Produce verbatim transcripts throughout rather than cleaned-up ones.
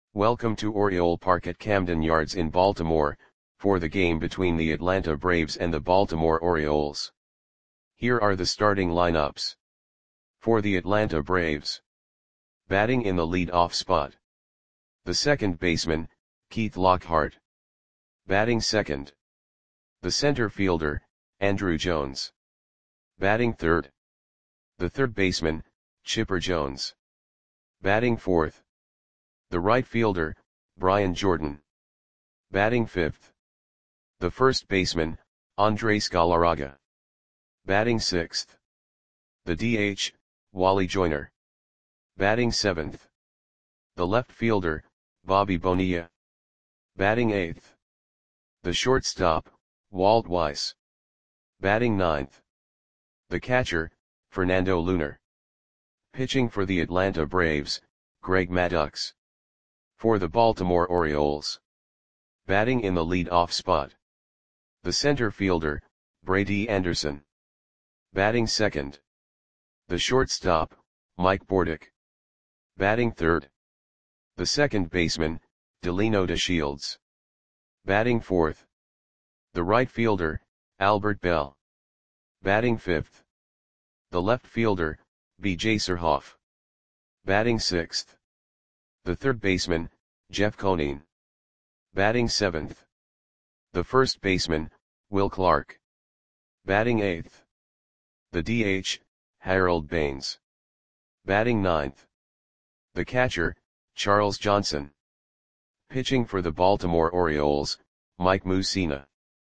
Welcome to Oriole Park at Camden Yards in Baltimore, for the game between the Atlanta Braves and the Baltimore Orioles. Here are the starting lineups. For the Atlanta Braves. Batting in the lead-off spot. The second baseman, Keith Lockhart. Batting second. The center fielder, Andruw Jones. Batting third. The third baseman, Chipper Jones. Batting fourth. The right fielder, Brian Jordan. Batting fifth. The first baseman, Andres Galarraga. Batting sixth. The D H, Wally Joyner. Batting seventh. The left fielder, Bobby Bonilla. Batting eighth. The shortstop, Walt Weiss. Batting ninth. The catcher, Fernando Lunar. Pitching for the Atlanta Braves, Greg Maddux. For the Baltimore Orioles. Batting in the lead-off spot. The center fielder, Brady Anderson. Batting second. The shortstop, Mike Bordick. Batting third. The second baseman, Delino DeShields. Batting fourth. The right fielder, Albert Belle. Batting fifth. The left fielder, B J Surhoff. Batting sixth. The third baseman, Jeff Conine. Batting seventh. The first baseman, Will Clark. Batting eighth. The D H, Harold Baines. Batting ninth. The catcher, Charles Johnson. Pitching for the Baltimore Orioles, Mike Mussina.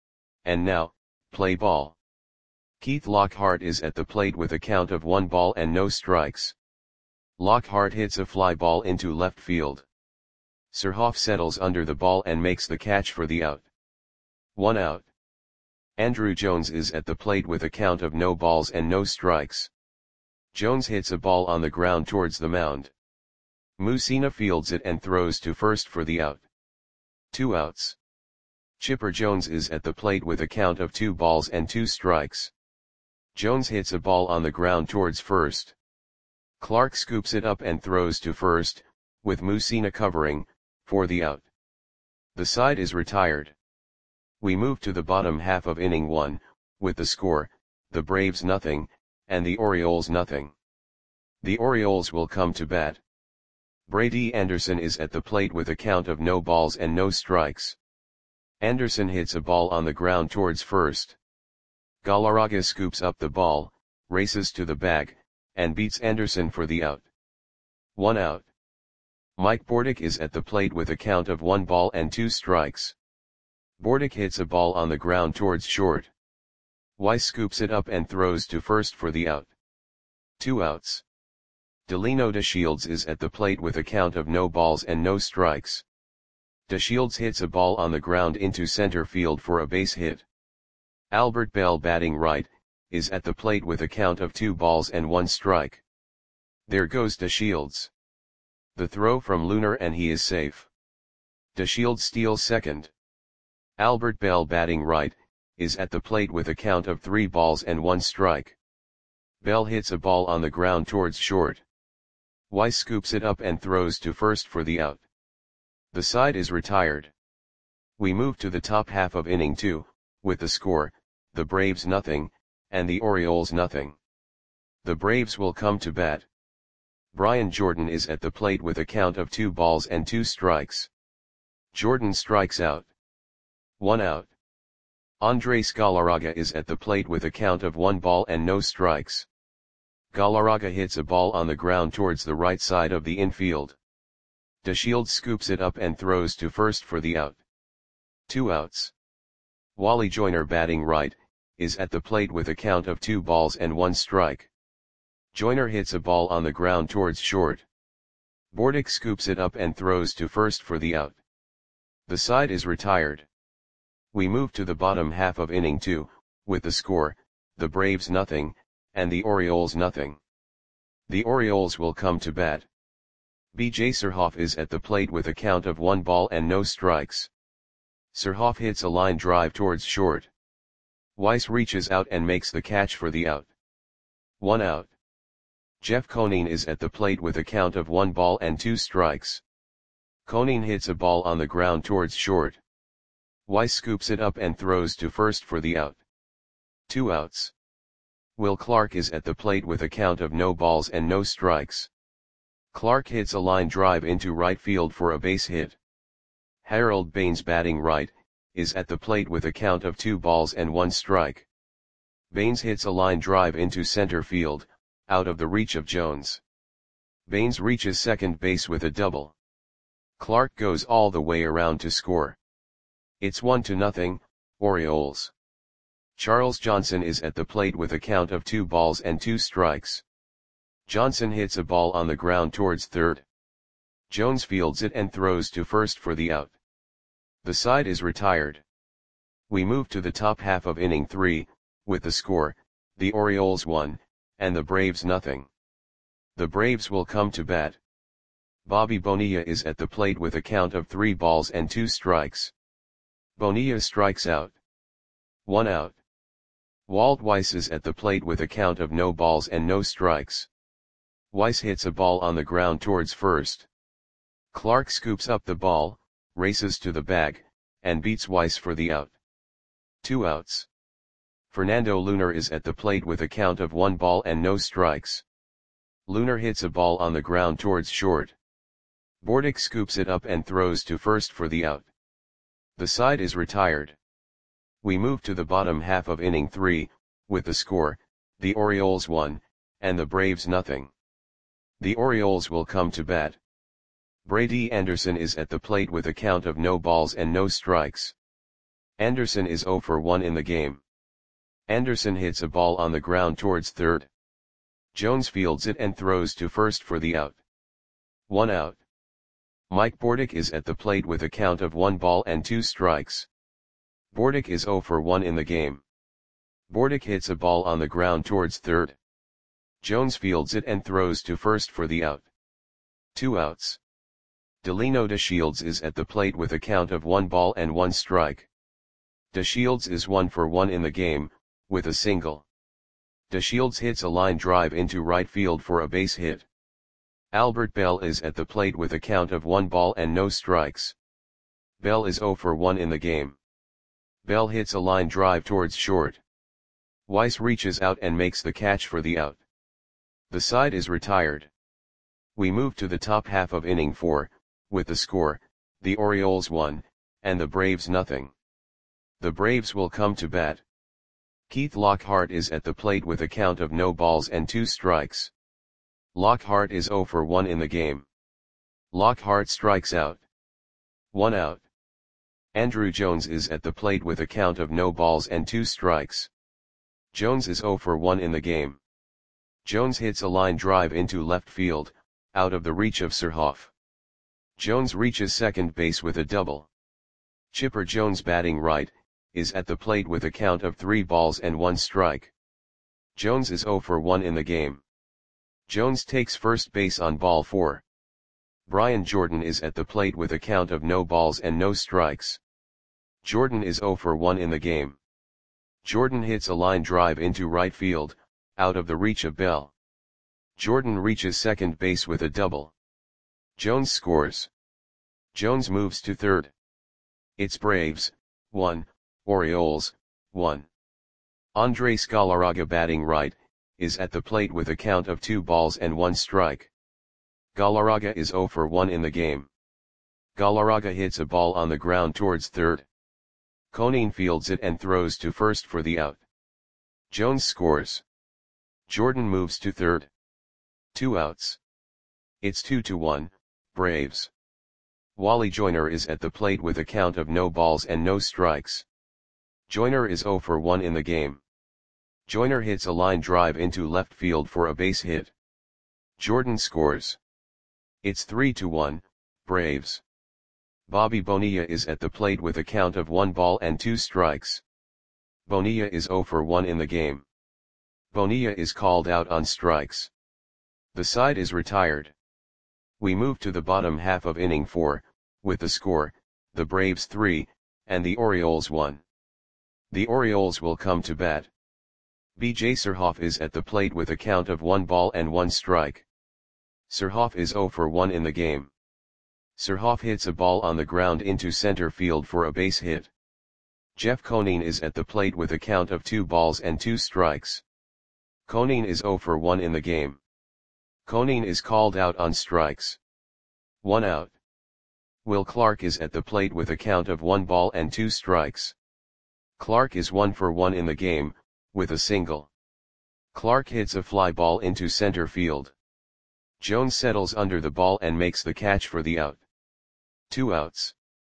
And now, play ball. Keith Lockhart is at the plate with a count of one ball and no strikes. Lockhart hits a fly ball into left field. Surhoff settles under the ball and makes the catch for the out. One out. Andruw Jones is at the plate with a count of no balls and no strikes. Jones hits a ball on the ground towards the mound. Mussina fields it and throws to first for the out. Two outs. Chipper Jones is at the plate with a count of two balls and two strikes. Jones hits a ball on the ground towards first. Clark scoops it up and throws to first, with Mussina covering, for the out. The side is retired. We move to the bottom half of inning one, with the score, the Braves nothing, and the Orioles nothing. The Orioles will come to bat. Brady Anderson is at the plate with a count of no balls and no strikes. Anderson hits a ball on the ground towards first. Galarraga scoops up the ball, races to the bag, and beats Anderson for the out. One out. Mike Bordick is at the plate with a count of one ball and two strikes. Bordick hits a ball on the ground towards short. Weiss scoops it up and throws to first for the out. Two outs. Delino DeShields is at the plate with a count of no balls and no strikes. DeShields hits a ball on the ground into center field for a base hit. Albert Belle, batting right, is at the plate with a count of two balls and one strike. There goes DeShields. The throw from Lunar and he is safe. DeShields steals second. Albert Belle, batting right, is at the plate with a count of three balls and one strike. Belle hits a ball on the ground towards short. Weiss scoops it up and throws to first for the out. The side is retired. We move to the top half of inning two, with the score, the Braves nothing, and the Orioles nothing. The Braves will come to bat. Brian Jordan is at the plate with a count of two balls and two strikes. Jordan strikes out. One out. Andres Galarraga is at the plate with a count of one ball and no strikes. Galarraga hits a ball on the ground towards the right side of the infield. DeShields scoops it up and throws to first for the out. Two outs. Wally Joyner, batting right, is at the plate with a count of two balls and one strike. Joyner hits a ball on the ground towards short. Bordick scoops it up and throws to first for the out. The side is retired. We move to the bottom half of inning two, with the score, the Braves nothing, and the Orioles nothing. The Orioles will come to bat. B J Surhoff is at the plate with a count of one ball and no strikes. Surhoff hits a line drive towards short. Weiss reaches out and makes the catch for the out. One out. Jeff Conine is at the plate with a count of one ball and two strikes. Koning hits a ball on the ground towards short. Weiss scoops it up and throws to first for the out. Two outs. Will Clark is at the plate with a count of no balls and no strikes. Clark hits a line drive into right field for a base hit. Harold Baines, batting right, is at the plate with a count of two balls and one strike. Baines hits a line drive into center field, out of the reach of Jones. Baines reaches second base with a double. Clark goes all the way around to score. It's one to nothing, Orioles. Charles Johnson is at the plate with a count of two balls and two strikes. Johnson hits a ball on the ground towards third. Jones fields it and throws to first for the out. The side is retired. We move to the top half of inning three, with the score, the Orioles one, and the Braves nothing. The Braves will come to bat. Bobby Bonilla is at the plate with a count of three balls and two strikes. Bonilla strikes out. One out. Walt Weiss is at the plate with a count of no balls and no strikes. Weiss hits a ball on the ground towards first. Clark scoops up the ball, races to the bag, and beats Weiss for the out. Two outs. Fernando Lunar is at the plate with a count of one ball and no strikes. Lunar hits a ball on the ground towards short. Bordick scoops it up and throws to first for the out. The side is retired. We move to the bottom half of inning three, with the score, the Orioles one, and the Braves nothing. The Orioles will come to bat. Brady Anderson is at the plate with a count of no balls and no strikes. Anderson is oh for one in the game. Anderson hits a ball on the ground towards third. Jones fields it and throws to first for the out. One out. Mike Bordick is at the plate with a count of one ball and two strikes. Bordick is oh for one in the game. Bordick hits a ball on the ground towards third. Jones fields it and throws to first for the out. Two outs. Delino DeShields is at the plate with a count of one ball and one strike. DeShields is one for one in the game, with a single. DeShields hits a line drive into right field for a base hit. Albert Bell is at the plate with a count of one ball and no strikes. Bell is oh for one in the game. Bell hits a line drive towards short. Weiss reaches out and makes the catch for the out. The side is retired. We move to the top half of inning four, with the score, the Orioles one, and the Braves nothing. The Braves will come to bat. Keith Lockhart is at the plate with a count of no balls and two strikes. Lockhart is oh for one in the game. Lockhart strikes out. One out. Andrew Jones is at the plate with a count of no balls and two strikes. Jones is oh for one in the game. Jones hits a line drive into left field, out of the reach of Surhoff. Jones reaches second base with a double. Chipper Jones, batting right, is at the plate with a count of three balls and one strike. Jones is oh for one in the game. Jones takes first base on ball four. Brian Jordan is at the plate with a count of no balls and no strikes. Jordan is oh for one in the game. Jordan hits a line drive into right field, out of the reach of Bell. Jordan reaches second base with a double. Jones scores. Jones moves to third. It's Braves, one, Orioles, one. Andres Galarraga, batting right, is at the plate with a count of two balls and one strike. Galarraga is oh for one in the game. Galarraga hits a ball on the ground towards third. Koning fields it and throws to first for the out. Jones scores. Jordan moves to third. Two outs. It's two to one, Braves. Wally Joyner is at the plate with a count of no balls and no strikes. Joyner is oh for one in the game. Joyner hits a line drive into left field for a base hit. Jordan scores. It's three to one, Braves. Bobby Bonilla is at the plate with a count of one ball and two strikes. Bonilla is oh for one in the game. Bonilla is called out on strikes. The side is retired. We move to the bottom half of inning four, with the score, the Braves three, and the Orioles one. The Orioles will come to bat. B J Surhoff is at the plate with a count of one ball and one strike. Surhoff is oh for one in the game. Surhoff hits a ball on the ground into center field for a base hit. Jeff Conine is at the plate with a count of two balls and two strikes. Conine is zero for one in the game. Conine is called out on strikes. One out. Will Clark is at the plate with a count of one ball and two strikes. Clark is one for one in the game, with a single. Clark hits a fly ball into center field. Jones settles under the ball and makes the catch for the out. Two outs.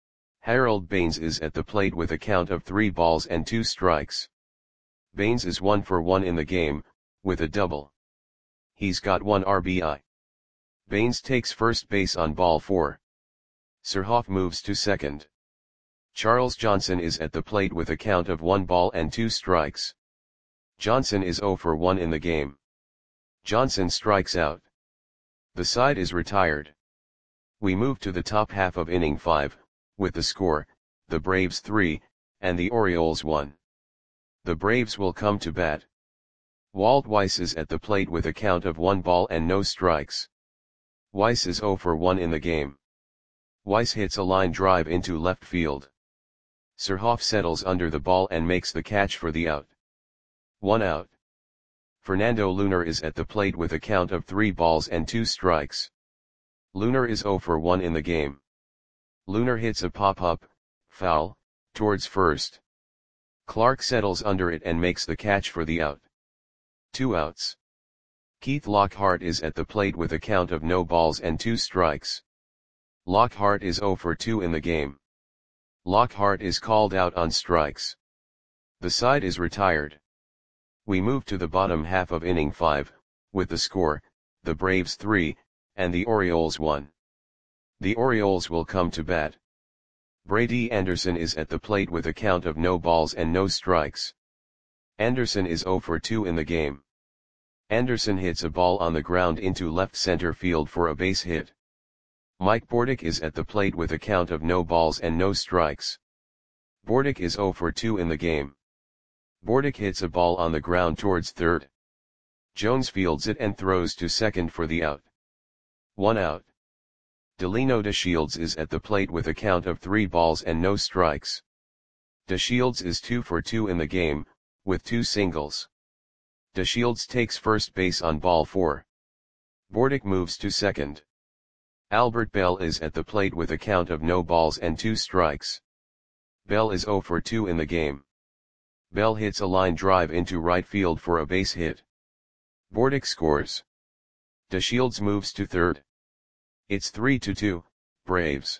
Harold Baines is at the plate with a count of three balls and two strikes. Baines is one for one in the game, with a double. He's got one R B I. Baines takes first base on ball four. Surhoff moves to second. Charles Johnson is at the plate with a count of one ball and two strikes. Johnson is zero for one in the game. Johnson strikes out. The side is retired. We move to the top half of inning five, with the score, the Braves three, and the Orioles one. The Braves will come to bat. Walt Weiss is at the plate with a count of one ball and no strikes. Weiss is zero for one in the game. Weiss hits a line drive into left field. Surhoff settles under the ball and makes the catch for the out. One out. Fernando Lunar is at the plate with a count of three balls and two strikes. Lunar is zero for one in the game. Lunar hits a pop-up, foul, towards first. Clark settles under it and makes the catch for the out. Two outs. Keith Lockhart is at the plate with a count of no balls and two strikes. Lockhart is zero for two in the game. Lockhart is called out on strikes. The side is retired. We move to the bottom half of inning five, with the score, the Braves three, and the Orioles one. The Orioles will come to bat. Brady Anderson is at the plate with a count of no balls and no strikes. Anderson is zero for two in the game. Anderson hits a ball on the ground into left center field for a base hit. Mike Bordick is at the plate with a count of no balls and no strikes. Bordick is zero for two in the game. Bordick hits a ball on the ground towards third. Jones fields it and throws to second for the out. One out. Delino DeShields is at the plate with a count of three balls and no strikes. DeShields is two for two in the game, with two singles. DeShields takes first base on ball four. Bordick moves to second. Albert Bell is at the plate with a count of no balls and two strikes. Bell is zero for two in the game. Bell hits a line drive into right field for a base hit. Bordick scores. DeShields moves to third. It's three to two, Braves.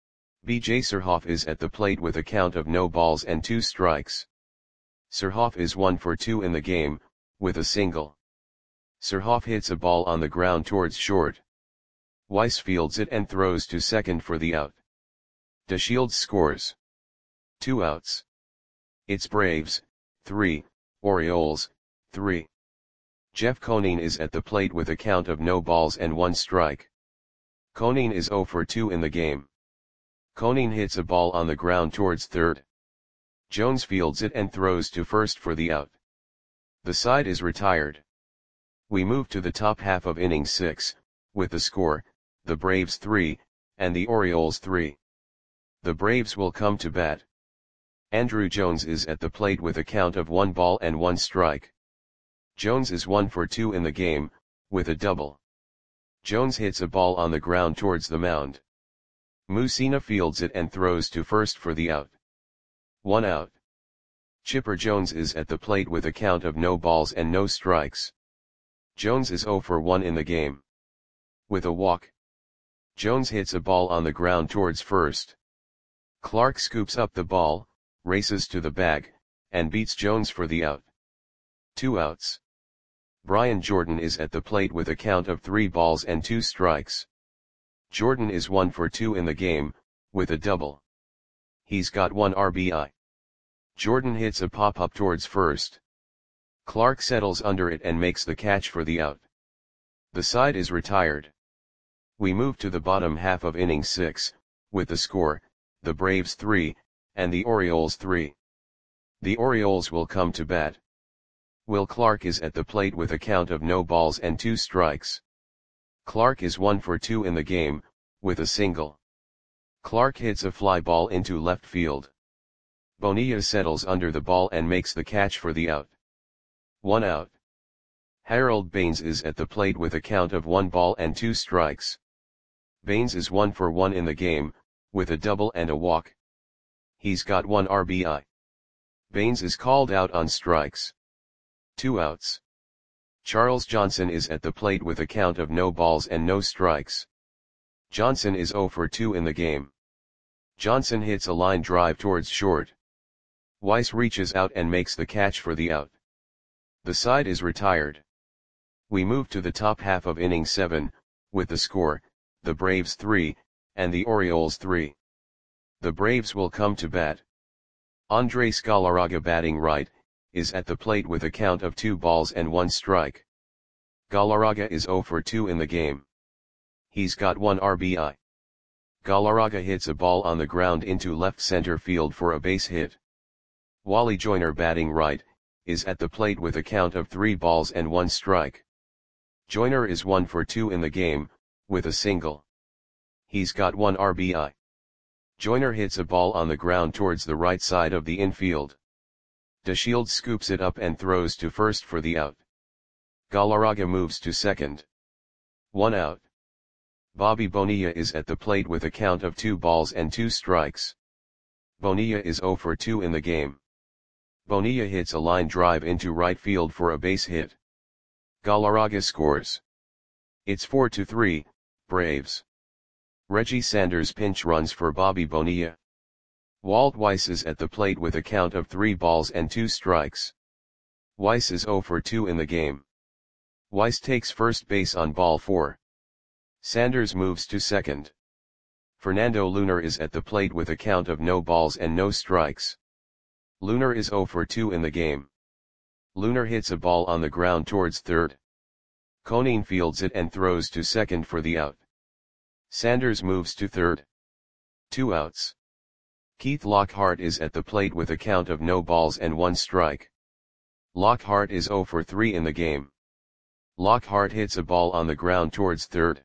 B J Surhoff is at the plate with a count of no balls and two strikes. Surhoff is one for two in the game, with a single. Surhoff hits a ball on the ground towards short. Weiss fields it and throws to second for the out. DeShields scores. Two outs. It's Braves, three, Orioles, three. Jeff Conine is at the plate with a count of no balls and one strike. Conine is zero for two in the game. Conine hits a ball on the ground towards third. Jones fields it and throws to first for the out. The side is retired. We move to the top half of inning six, with the score, the Braves three, and the Orioles three. The Braves will come to bat. Andrew Jones is at the plate with a count of one ball and one strike. Jones is one for two in the game, with a double. Jones hits a ball on the ground towards the mound. Mussina fields it and throws to first for the out. One out. Chipper Jones is at the plate with a count of no balls and no strikes. Jones is zero for one in the game. With a walk. Jones hits a ball on the ground towards first. Clark scoops up the ball, races to the bag, and beats Jones for the out. Two outs. Brian Jordan is at the plate with a count of three balls and two strikes. Jordan is one for two in the game, with a double. He's got one R B I. Jordan hits a pop-up towards first. Clark settles under it and makes the catch for the out. The side is retired. We move to the bottom half of inning six, with the score, the Braves three, and the Orioles three. The Orioles will come to bat. Will Clark is at the plate with a count of no balls and two strikes. Clark is one for two in the game, with a single. Clark hits a fly ball into left field. Bonilla settles under the ball and makes the catch for the out. One out. Harold Baines is at the plate with a count of one ball and two strikes. Baines is one for one in the game, with a double and a walk. He's got one R B I. Baines is called out on strikes. Two outs. Charles Johnson is at the plate with a count of no balls and no strikes. Johnson is oh for two in the game. Johnson hits a line drive towards short. Weiss reaches out and makes the catch for the out. The side is retired. We move to the top half of inning seven, with the score, the Braves three, and the Orioles three. The Braves will come to bat. Andres Galarraga, batting right, is at the plate with a count of two balls and one strike. Galarraga is oh for two in the game. He's got one R B I. Galarraga hits a ball on the ground into left center field for a base hit. Wally Joyner, batting right, is at the plate with a count of three balls and one strike. Joyner is one for two in the game, with a single. He's got one R B I. Joyner hits a ball on the ground towards the right side of the infield. DeShields scoops it up and throws to first for the out. Galarraga moves to second. One out. Bobby Bonilla is at the plate with a count of two balls and two strikes. Bonilla is oh for two in the game. Bonilla hits a line drive into right field for a base hit. Galarraga scores. It's four to three, Braves. Reggie Sanders pinch runs for Bobby Bonilla. Walt Weiss is at the plate with a count of three balls and two strikes. Weiss is oh for two in the game. Weiss takes first base on ball four. Sanders moves to second. Fernando Lunar is at the plate with a count of no balls and no strikes. Lunar is oh for two in the game. Lunar hits a ball on the ground towards third. Conine fields it and throws to second for the out. Sanders moves to third. Two outs. Keith Lockhart is at the plate with a count of no balls and one strike. Lockhart is oh for three in the game. Lockhart hits a ball on the ground towards third.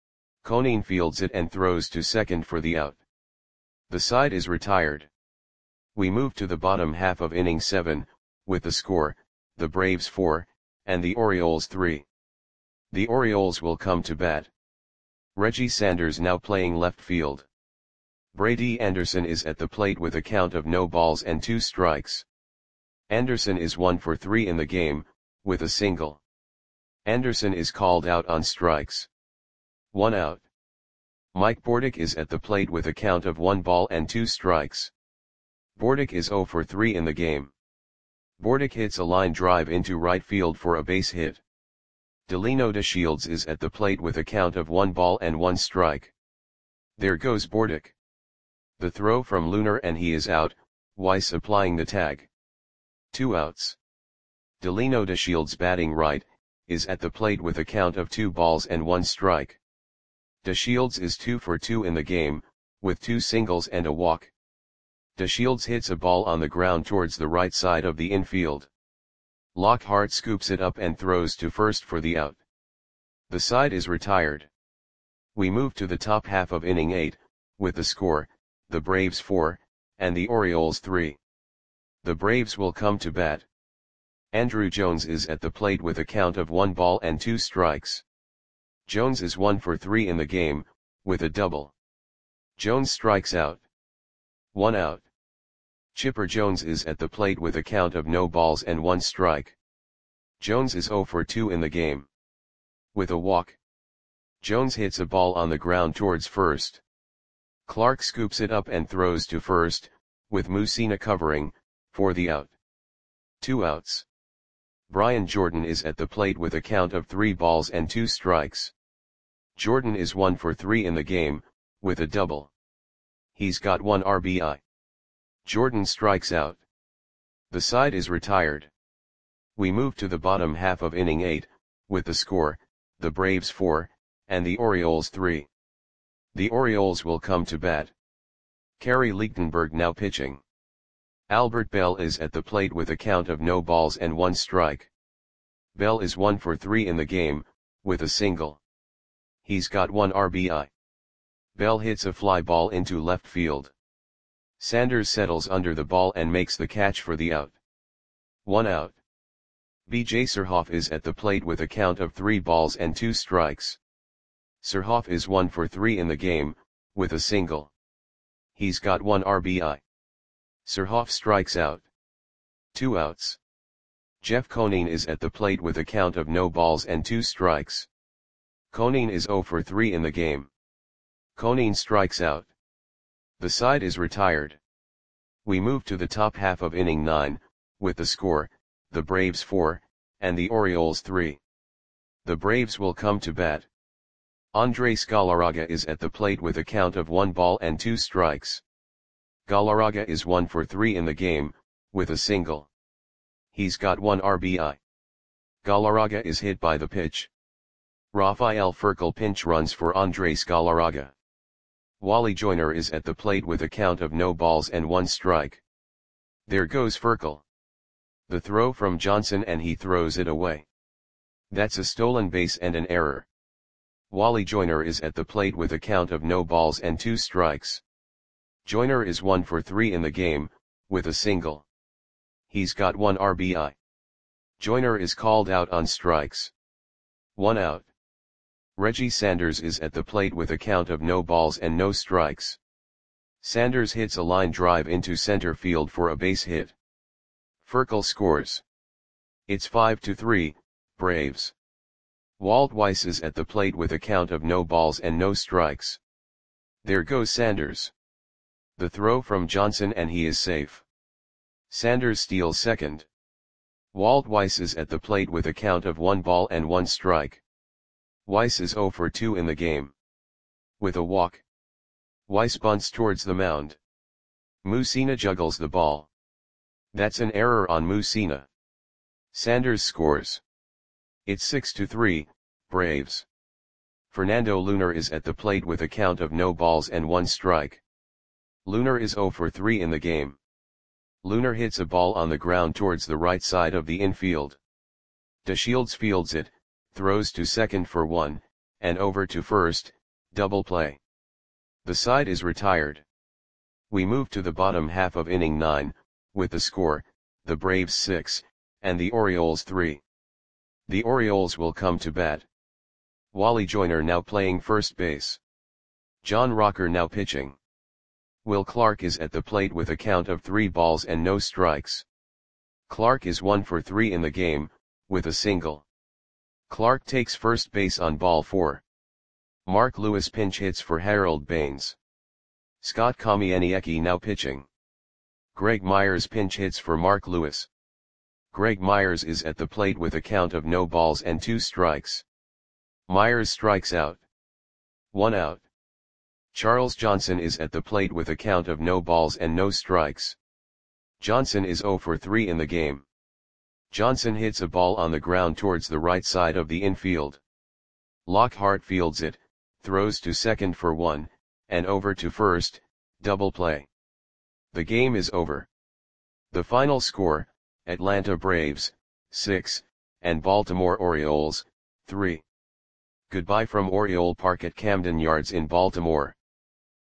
Conine fields it and throws to second for the out. The side is retired. We move to the bottom half of inning seven, with the score, the Braves four, and the Orioles three. The Orioles will come to bat. Reggie Sanders now playing left field. Brady Anderson is at the plate with a count of no balls and two strikes. Anderson is one for three in the game, with a single. Anderson is called out on strikes. One out. Mike Bordick is at the plate with a count of one ball and two strikes. Bordick is oh for three in the game. Bordick hits a line drive into right field for a base hit. Delino DeShields is at the plate with a count of one ball and one strike. There goes Bordick. The throw from Lunar and he is out, Weiss applying the tag. Two outs. Delino DeShields, batting right, is at the plate with a count of two balls and one strike. DeShields is two for two in the game, with two singles and a walk. DeShields hits a ball on the ground towards the right side of the infield. Lockhart scoops it up and throws to first for the out. The side is retired. We move to the top half of inning eight, with the score, the Braves four, and the Orioles three. The Braves will come to bat. Andrew Jones is at the plate with a count of one ball and two strikes. Jones is one for three in the game, with a double. Jones strikes out. One out. Chipper Jones is at the plate with a count of no balls and one strike. Jones is oh for two in the game. With a walk. Jones hits a ball on the ground towards first. Clark scoops it up and throws to first, with Mussina covering, for the out. Two outs. Brian Jordan is at the plate with a count of three balls and two strikes. Jordan is one for three in the game, with a double. He's got one R B I. Jordan strikes out. The side is retired. We move to the bottom half of inning eight, with the score, the Braves four, and the Orioles three. The Orioles will come to bat. Kerry Lichtenberg now pitching. Albert Bell is at the plate with a count of no balls and one strike. Bell is one for three in the game, with a single. He's got one R B I. Bell hits a fly ball into left field. Sanders settles under the ball and makes the catch for the out. One out. B J Surhoff is at the plate with a count of three balls and two strikes. Surhoff is one for three in the game, with a single. He's got one R B I. Surhoff strikes out. Two outs. Jeff Conine is at the plate with a count of no balls and two strikes. Conine is zero for three in the game. Conine strikes out. The side is retired. We move to the top half of inning nine, with the score, the Braves four, and the Orioles three. The Braves will come to bat. Andres Galarraga is at the plate with a count of one ball and two strikes. Galarraga is one for three in the game, with a single. He's got one R B I. Galarraga is hit by the pitch. Rafael Furcal pinch runs for Andres Galarraga. Wally Joyner is at the plate with a count of no balls and one strike. There goes Furcal. The throw from Johnson and he throws it away. That's a stolen base and an error. Wally Joyner is at the plate with a count of no balls and two strikes. Joyner is one for three in the game, with a single. He's got one R B I. Joyner is called out on strikes. One out. Reggie Sanders is at the plate with a count of no balls and no strikes. Sanders hits a line drive into center field for a base hit. Furcal scores. It's five to three, Braves. Walt Weiss is at the plate with a count of no balls and no strikes. There goes Sanders. The throw from Johnson and he is safe. Sanders steals second. Walt Weiss is at the plate with a count of one ball and one strike. Weiss is zero for two in the game. With a walk. Weiss bunts towards the mound. Mussina juggles the ball. That's an error on Mussina. Sanders scores. It's six to three, Braves. Fernando Lunar is at the plate with a count of no balls and one strike. Lunar is zero for three in the game. Lunar hits a ball on the ground towards the right side of the infield. DeShields fields it, throws to second for one, and over to first, double play. The side is retired. We move to the bottom half of inning nine, with the score, the Braves six, and the Orioles three. The Orioles will come to bat. Wally Joyner now playing first base. John Rocker now pitching. Will Clark is at the plate with a count of three balls and no strikes. Clark is one for three in the game, with a single. Clark takes first base on ball four. Mark Lewis pinch hits for Harold Baines. Scott Kamieniecki now pitching. Greg Myers pinch hits for Mark Lewis. Greg Myers is at the plate with a count of no balls and two strikes. Myers strikes out. One out. Charles Johnson is at the plate with a count of no balls and no strikes. Johnson is zero for three in the game. Johnson hits a ball on the ground towards the right side of the infield. Lockhart fields it, throws to second for one, and over to first, double play. The game is over. The final score, Atlanta Braves, six, and Baltimore Orioles, three. Goodbye from Oriole Park at Camden Yards in Baltimore.